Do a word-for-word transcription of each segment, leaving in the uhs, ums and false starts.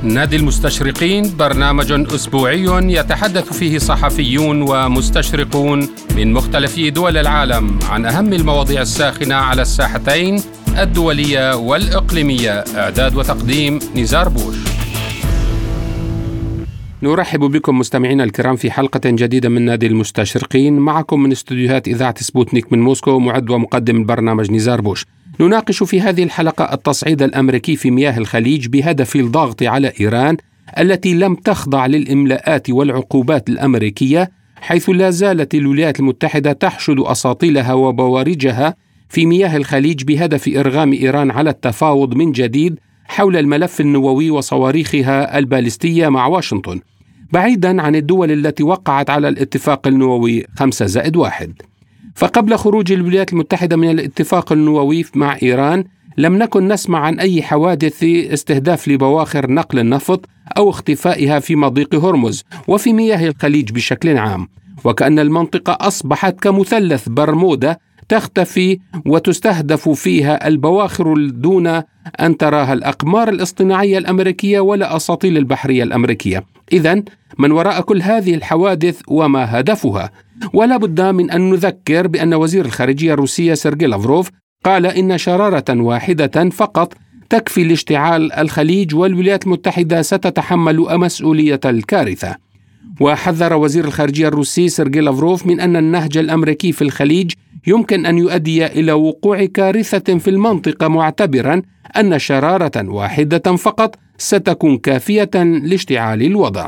نادي المستشرقين برنامج أسبوعي يتحدث فيه صحفيون ومستشرقون من مختلف دول العالم عن أهم المواضيع الساخنة على الساحتين الدولية والإقليمية. إعداد وتقديم نزار بوش. نرحب بكم مستمعينا الكرام في حلقة جديدة من نادي المستشرقين. معكم من استديوهات إذاعة سبوتنيك من موسكو، معد ومقدم البرنامج نزار بوش. نناقش في هذه الحلقة التصعيد الأمريكي في مياه الخليج بهدف الضغط على إيران التي لم تخضع للإملاءات والعقوبات الأمريكية، حيث لا زالت الولايات المتحدة تحشد أساطيلها وبوارجها في مياه الخليج بهدف إرغام إيران على التفاوض من جديد حول الملف النووي وصواريخها البالستية مع واشنطن، بعيدا عن الدول التي وقعت على الاتفاق النووي خمسة زائد واحد. فقبل خروج الولايات المتحدة من الاتفاق النووي مع إيران لم نكن نسمع عن أي حوادث استهداف لبواخر نقل النفط أو اختفائها في مضيق هرمز وفي مياه الخليج بشكل عام، وكأن المنطقة أصبحت كمثلث برمودا تختفي وتستهدف فيها البواخر دون أن تراها الأقمار الاصطناعية الأمريكية ولا أساطيل البحرية الأمريكية. إذن من وراء كل هذه الحوادث وما هدفها؟ ولا بد من أن نذكر بأن وزير الخارجية الروسية سيرجي لافروف قال إن شرارة واحدة فقط تكفي لاشتعال الخليج، والولايات المتحدة ستتحمل مسؤولية الكارثة. وحذر وزير الخارجية الروسي سيرجي لافروف من أن النهج الأمريكي في الخليج يمكن أن يؤدي إلى وقوع كارثة في المنطقة، معتبرا أن شرارة واحدة فقط ستكون كافية لاشتعال الوضع.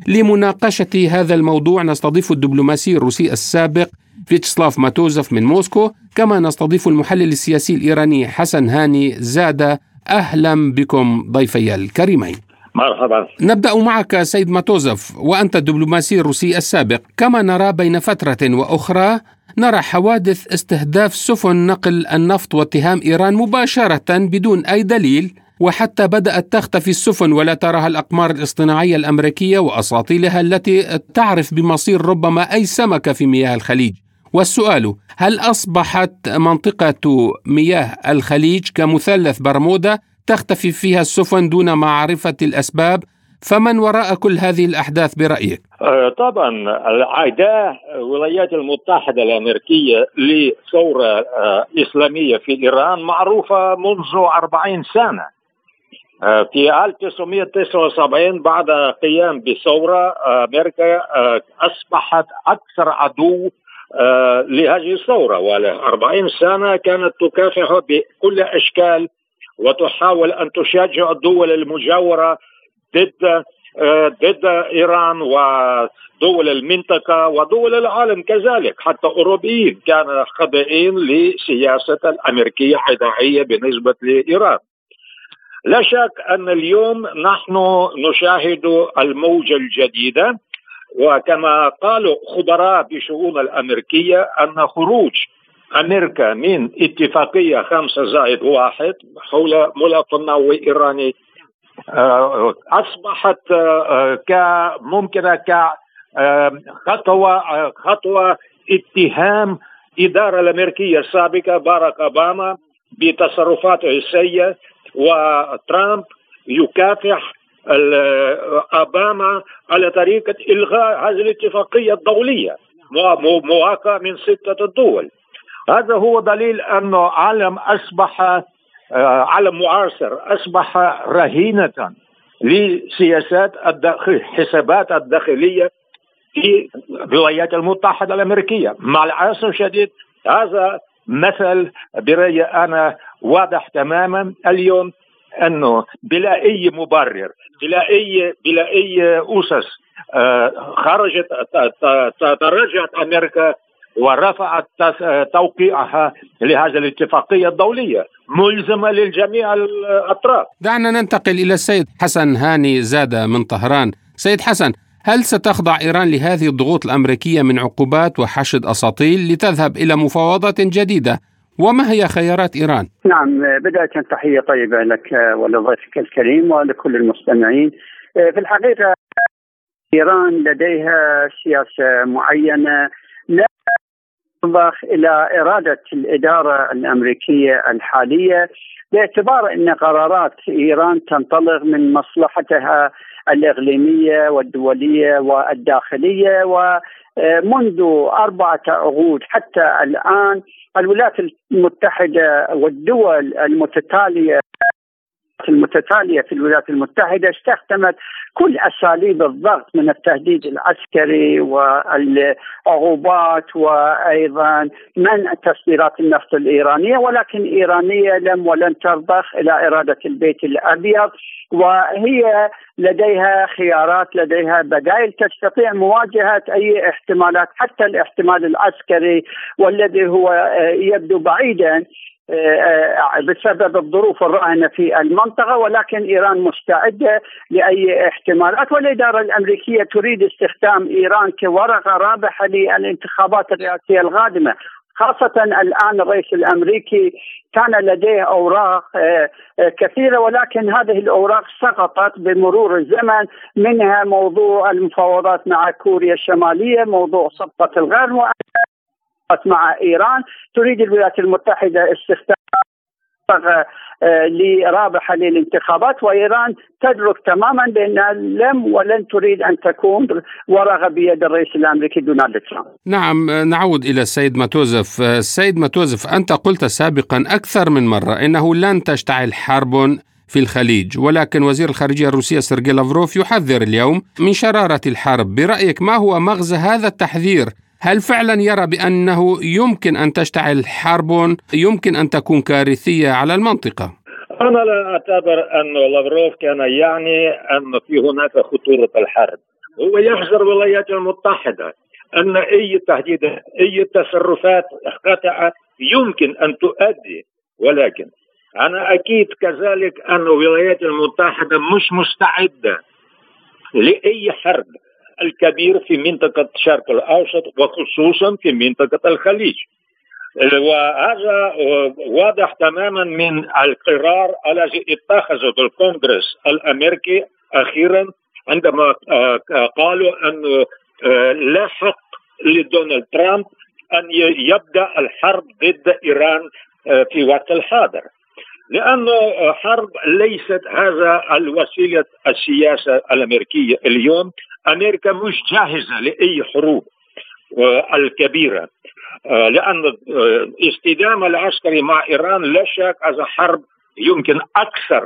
لمناقشة هذا الموضوع نستضيف الدبلوماسي الروسي السابق فيتشسلاف ماتوزف من موسكو، كما نستضيف المحلل السياسي الإيراني حسن هاني زادة. أهلا بكم ضيفي الكريمين. مرحبا. نبدأ معك سيد ماتوزف، وأنت الدبلوماسي الروسي السابق. كما نرى بين فترة وأخرى نرى حوادث استهداف سفن نقل النفط واتهام إيران مباشرة بدون أي دليل، وحتى بدأت تختفي السفن ولا تراها الأقمار الاصطناعية الأمريكية وأساطيلها التي تعرف بمصير ربما أي سمكة في مياه الخليج. والسؤال: هل أصبحت منطقة مياه الخليج كمثلث برمودا تختفي فيها السفن دون معرفة الأسباب؟ فمن وراء كل هذه الأحداث برأيك؟ طبعا العداء الولايات المتحدة الأمريكية لثورة إسلامية في إيران معروفة منذ أربعين سنة. في ألف وتسعمائة وتسعة وسبعين بعد قيام بثورة، أمريكا أصبحت أكثر عدو لهذه الثورة، وأربعين سنة كانت تكافح بكل أشكال وتحاول أن تشجع الدول المجاورة ضد ضد إيران ودول المنطقة ودول العالم كذلك. حتى أوروبيين كانوا خاضعين لسياسة الأمريكية عدائية بالنسبة لإيران. لا شك أن اليوم نحن نشاهد الموجة الجديدة، وكما قالوا خبراء بشؤون الأمريكية أن خروج أمريكا من اتفاقية خمسة زائد واحد حول ملف النووي إيراني أصبحت كممكنة كخطوة خطوة اتهام الإدارة الأمريكية السابقة باراك أوباما بتصرفاته السيئة، وترامب يكافح أوباما على طريقة إلغاء هذه الاتفاقية الدولية موافقة من ستة الدول. هذا هو دليل أنه عالم أصبح عالم معاصر، أصبح رهينة لسياسات الداخل حسابات الداخلية في الولايات المتحدة الأمريكية. مع الأسف الشديد هذا مثل برأيي أنا واضح تماما اليوم، أنه بلا أي مبرر بلا أي بلا أي أسس خرجت تراجعت أمريكا ورفعت توقيعها لهذه الاتفاقية الدولية ملزمة للجميع الأطراف. دعنا ننتقل إلى السيد حسن هاني زادة من طهران. سيد حسن، هل ستخضع إيران لهذه الضغوط الأمريكية من عقوبات وحشد أساطيل لتذهب إلى مفاوضات جديدة؟ وما هي خيارات إيران؟ نعم، بداية تحية طيبة لك ولضيفك الكريم ولكل المستمعين. في الحقيقة إيران لديها سياسة معينة لا تضخ إلى إرادة الإدارة الأمريكية الحالية، باعتبار أن قرارات إيران تنطلق من مصلحتها الإقليمية والدولية والداخلية. ومنذ أربعة عقود حتى الآن الولايات المتحدة والدول المتتالية المتتالية في الولايات المتحدة استخدمت كل أساليب الضغط، من التهديد العسكري والعقوبات وأيضا منع تصديرات النفط الإيرانية، ولكن إيرانية لم ولن ترضخ إلى إرادة البيت الأبيض، وهي لديها خيارات، لديها بدائل تستطيع مواجهة أي احتمالات، حتى الاحتمال العسكري والذي هو يبدو بعيدا بسبب الظروف الراهنة في المنطقة، ولكن إيران مستعدة لأي احتمالات. والإدارة الأمريكية تريد استخدام إيران كورقة رابحة للانتخابات الرئاسية القادمة، خاصة الآن الرئيس الأمريكي كان لديه أوراق كثيرة، ولكن هذه الأوراق سقطت بمرور الزمن، منها موضوع المفاوضات مع كوريا الشمالية، موضوع صفقة الغرب مع إيران. تريد الولايات المتحدة استخدام لرابحة للانتخابات، وإيران تدرك تماما بأنها لم ولن تريد أن تكون ورقة بيد الرئيس الأمريكي دونالد ترامب. نعم، نعود إلى السيد ماتوزف. السيد ماتوزف، أنت قلت سابقا أكثر من مرة إنه لن تشتعل حرب في الخليج، ولكن وزير الخارجية الروسية سيرجي لافروف يحذر اليوم من شرارة الحرب. برأيك ما هو مغزى هذا التحذير؟ هل فعلا يرى بأنه يمكن أن تشتعل حرب يمكن أن تكون كارثية على المنطقة؟ أنا لا أعتبر أن لافروف كان يعني أن في هناك خطورة الحرب. هو يحذر الولايات المتحدة أن أي تهديدات، أي تصرفات خاطئة يمكن أن تؤدي، ولكن أنا أكيد كذلك أن الولايات المتحدة مش مستعدة لأي حرب الكبير في منطقة الشرق الأوسط وخصوصا في منطقة الخليج. وهذا واضح تماما من القرار الذي اتخذه الكونغرس الأمريكي أخيرا عندما قالوا أنه لا حق لدونالد ترامب أن يبدأ الحرب ضد إيران في وقت الحاضر، لأنه حرب ليست هذا الوسيلة السياسة الأمريكية اليوم. أمريكا مش جاهزة لأي حروب الكبيرة، لأن الاستدامة العسكري مع إيران لا شك هذا حرب يمكن أكثر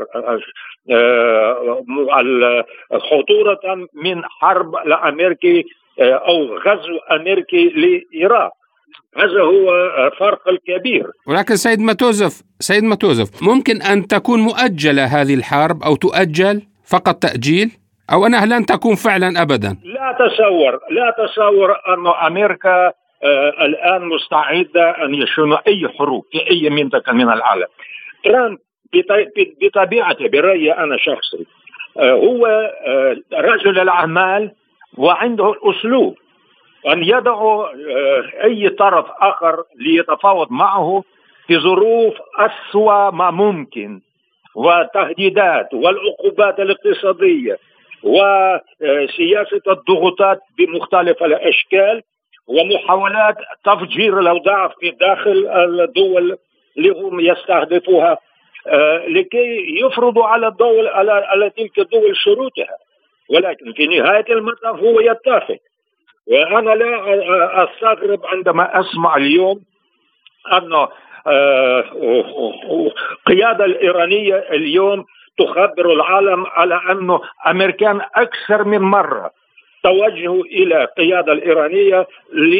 خطورة من حرب الأمريكي أو غزو أمريكي لإيران. هذا هو فرق الكبير. ولكن سيد ماتوزف سيد ماتوزف ممكن أن تكون مؤجلة هذه الحرب أو تؤجل فقط تأجيل، أو أنها لن تكون فعلا أبدا؟ لا تصور لا تصور أن أمريكا آه الآن مستعدة أن يشن أي حروب في أي منطقة من العالم. ترامب بطبيعته برأيي أنا شخصي آه هو آه رجل الأعمال وعنده الأسلوب أن يدعو آه أي طرف آخر ليتفاوض معه في ظروف أسوأ ما ممكن، وتهديدات والعقوبات الاقتصادية وسياسة الضغوطات بمختلف الأشكال ومحاولات تفجير الأوضاع في داخل الدول اللي هم يستهدفوها لكي يفرضوا على الدول على تلك الدول شروطها، ولكن في نهاية المطاف هو يتفق. وأنا لا أستغرب عندما أسمع اليوم أن القيادة الإيرانية اليوم تخبر العالم على أنه أمريكان أكثر من مرة توجهوا إلى القيادة الإيرانية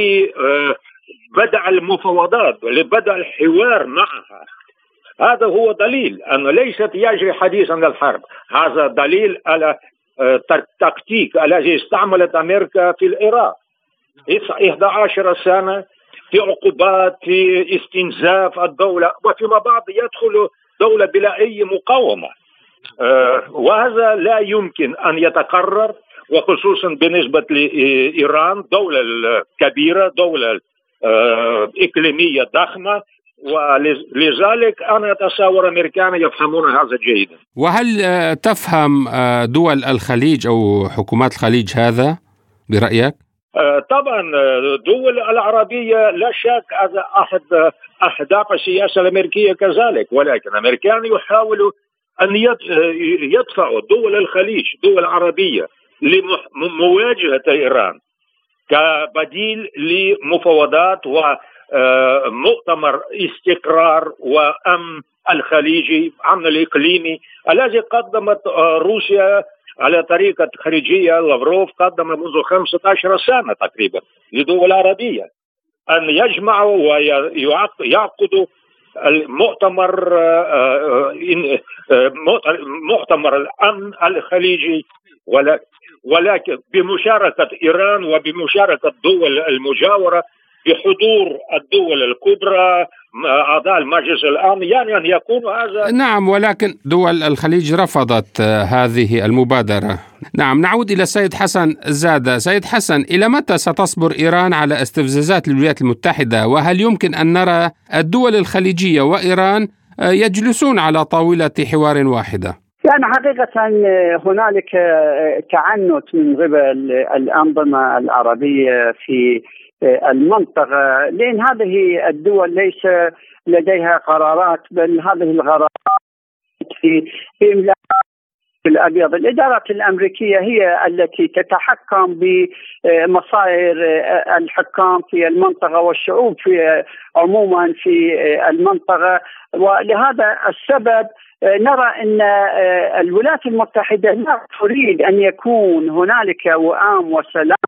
لبدء المفاوضات ولبدء الحوار معها. هذا هو دليل أنه ليست يجري حديث عن الحرب، هذا دليل على التكتيك الذي استعملت أمريكا في العراق إحدى عشرة سنة في عقوبات، في استنزاف الدولة، وفيما بعد يدخل دولة بلا أي مقاومة. آه وهذا لا يمكن أن يتكرر، وخصوصا بالنسبة لإيران دولة كبيرة، دولة آه إقليمية ضخمة، ولذلك أنا أتصور أمريكان يفهمون هذا جيدا. وهل تفهم دول الخليج أو حكومات الخليج هذا برأيك؟ طبعا الدول العربية لا شك هذا أحد أهداف السياسة الأمريكية كذلك، ولكن الأمريكان يحاولوا أن يدفعوا دول الخليج دول العربية لمواجهة إيران كبديل لمفاوضات ومؤتمر استقرار وأمن الخليجي، أمن الإقليمي الذي قدمت روسيا على طريقة خارجية. لافروف قدم منذ خمسة عشر سنة تقريبا لدول العربية أن يجمعوا ويعقدوا المؤتمر مؤتمر الأمن الخليجي، ولكن بمشاركة إيران وبمشاركة الدول المجاورة بحضور الدول الكبرى أعضاء المجلس الأمن، يعني أن يكون هذا. نعم، ولكن دول الخليج رفضت هذه المبادرة. نعم، نعود إلى السيد حسن زادة. سيد حسن، إلى متى ستصبر إيران على استفزازات الولايات المتحدة؟ وهل يمكن أن نرى الدول الخليجية وإيران يجلسون على طاولة حوار واحدة؟ يعني حقيقة هنالك تعنت من قبل الأنظمة العربية في المنطقة، لأن هذه الدول ليس لديها قرارات، بل هذه القرارات في في إملاء الأبيض. الإدارات الأمريكية هي التي تتحكم بمصائر الحكام في المنطقة والشعوب في عموما في المنطقة، ولهذا السبب نرى أن الولايات المتحدة لا تريد أن يكون هنالك وئام وسلام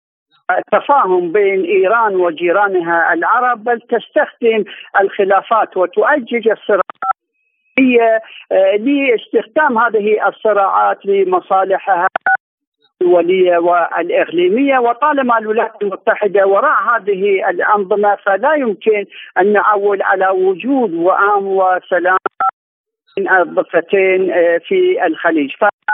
تفاهم بين إيران وجيرانها العرب، بل تستخدم الخلافات وتؤجج الصراعات هي لاستخدام هذه الصراعات لمصالحها الدولية والإقليمية. وطالما الولايات المتحدة وراء هذه الأنظمة فلا يمكن أن نعول على وجود وئام وسلام بين الضفتين في الخليج.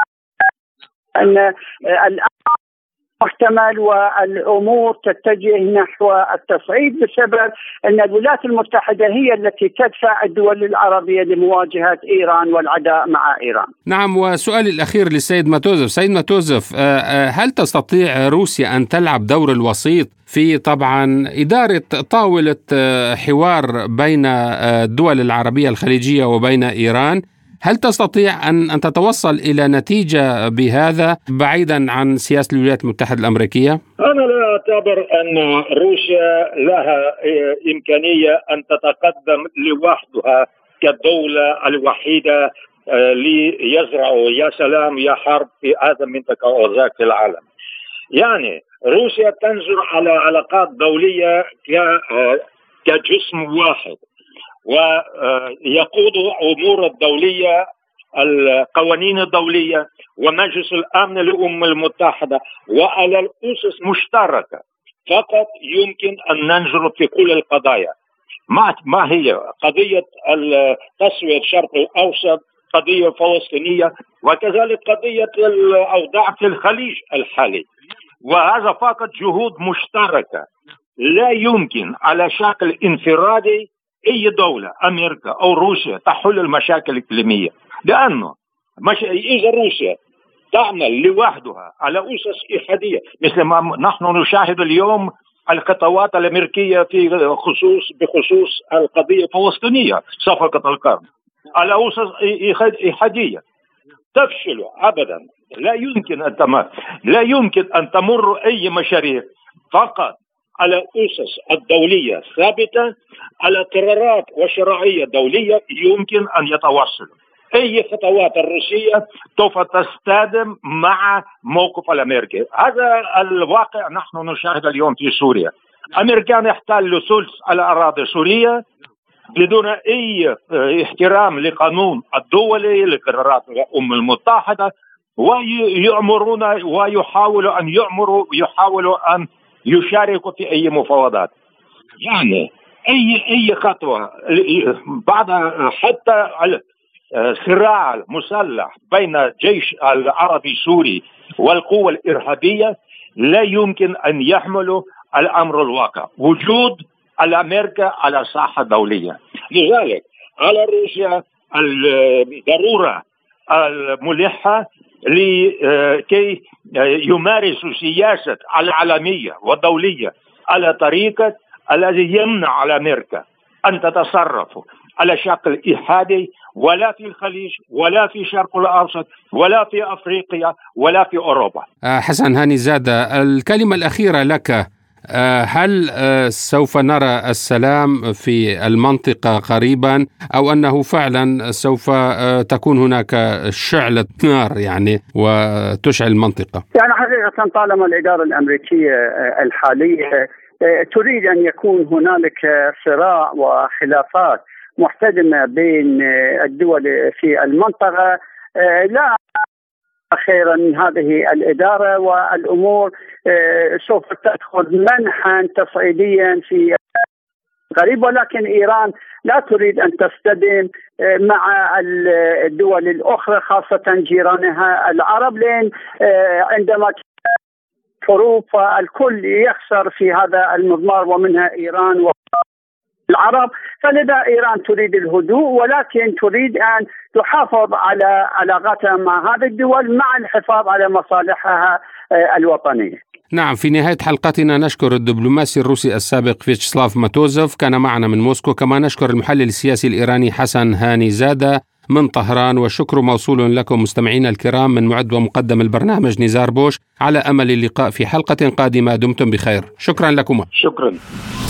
فأن الأمر محتمل والأمور تتجه نحو التصعيد بسبب أن الولايات المتحدة هي التي تدفع الدول العربية لمواجهة إيران والعداء مع إيران. نعم، وسؤالي الأخير للسيد ماتوزف. سيد ماتوزف، هل تستطيع روسيا أن تلعب دور الوسيط في طبعا إدارة طاولة حوار بين الدول العربية الخليجية وبين إيران؟ هل تستطيع أن أن تتوصل إلى نتيجة بهذا بعيدا عن سياسة الولايات المتحدة الأمريكية؟ أنا لا أعتبر أن روسيا لها إمكانية أن تتقدم لوحدها كالدولة الوحيدة ليزرعوا يا سلام يا حرب في هذا المنطقة وذاك في العالم. يعني روسيا تنظر على علاقات دولية كجسم واحد، ويقود أمور الدولية القوانين الدولية ومجلس الأمن للأمم المتحدة وعلى الأسس مشتركة. فقط يمكن أن ننظر في كل القضايا. ما ما هي قضية تسوية الشرق الأوسط، قضية فلسطينية، وكذلك قضية الأوضاع في الخليج الحالي، وهذا فقط جهود مشتركة. لا يمكن على شكل انفرادي أي دولة أمريكا أو روسيا تحل المشاكل الإقليمية، لأنه مش إذا روسيا تعمل لوحدها على أسس إحادية مثل ما نحن نشاهد اليوم الخطوات الأمريكية في خصوص بخصوص القضية الفلسطينية صفقة القرن على أسس إحادية تفشل أبدا. لا يمكن أن تمر لا يمكن أن تمر أي مشاريع فقط على أسس الدولية ثابتة، على قرارات وشرعية دولية يمكن أن يتوصل. أي خطوات الروسية سوف تصطدم مع موقف الأمريكي. هذا الواقع نحن نشاهد اليوم في سوريا. الأمريكان احتلوا ثلث الأراضي السورية بدون أي احترام لقانون الدولي لقرارات الأمم المتحدة، ويأمرون ويحاولوا أن يأمروا يحاولوا أن يشاركوا في أي مفاوضات. يعني أي أي خطوة بعد حتى الصراع المسلح بين الجيش العربي السوري والقوى الإرهابية لا يمكن أن يحملوا الأمر الواقع وجود الأمريكا على ساحة دولية. لذلك على روسيا الضرورة الملحة لكي يمارس سياسة العالمية والدولية على طريقة الذي يمنع على أمريكا أن تتصرف على شكل إحادي، ولا في الخليج ولا في الشرق الأوسط ولا في أفريقيا ولا في أوروبا. حسن هاني زادة، الكلمة الأخيرة لك. هل سوف نرى السلام في المنطقة قريبا، أو أنه فعلا سوف تكون هناك شعلة نار يعني وتشعل المنطقة؟ يعني حقيقة طالما الإدارة الأمريكية الحالية تريد أن يكون هنالك صراع وخلافات محتدمة بين الدول في المنطقة، لا خيرا من هذه الإدارة، والأمور سوف تدخل منحا تصعيديا في قريب. ولكن إيران لا تريد أن تستدم مع الدول الأخرى خاصة جيرانها العرب، لأن عندما حروب فالكل يخسر في هذا المضمار ومنها إيران والعرب. فلذا إيران تريد الهدوء، ولكن تريد أن تحافظ على علاقتها مع هذه الدول مع الحفاظ على مصالحها الوطنية. نعم، في نهاية حلقتنا نشكر الدبلوماسي الروسي السابق فيتشسلاف ماتوزوف كان معنا من موسكو، كما نشكر المحلل السياسي الإيراني حسن هاني زادة من طهران، والشكر موصول لكم مستمعينا الكرام من معد ومقدم البرنامج نزار بوش. على أمل اللقاء في حلقة قادمة، دمتم بخير. شكرا لكم. شكرا.